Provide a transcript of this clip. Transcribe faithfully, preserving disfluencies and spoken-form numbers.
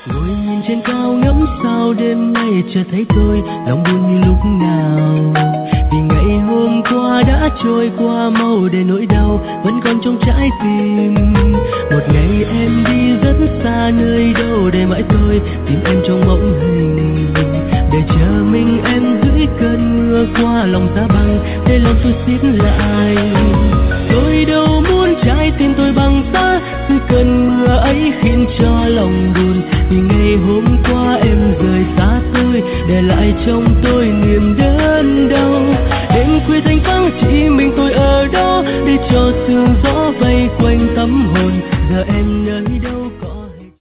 Ngồi nhìn trên cao ngắm sao đêm nay chợt thấy tôi lòng buồn như lúc nào, vì ngày hôm qua đã trôi qua mau để nỗi đau vẫn còn trong trái tim. Một ngày em đi rất xa nơi đâu để mãi tôi tìm em trong mộng hình, để chờ mình em dưới cơn mưa qua lòng giá băng để lòng tôi xiết lại. Tôi đâu muốn trái tim tôi băng giá dưới cơn mưa ấy khiến cho lòng buồn, vì ngày hôm qua em rời xa tôi để lại trong tôi niềm đớn đau. Đêm khuya thanh vắng chỉ mình tôi ở đó để cho sương gió vây quanh tâm hồn.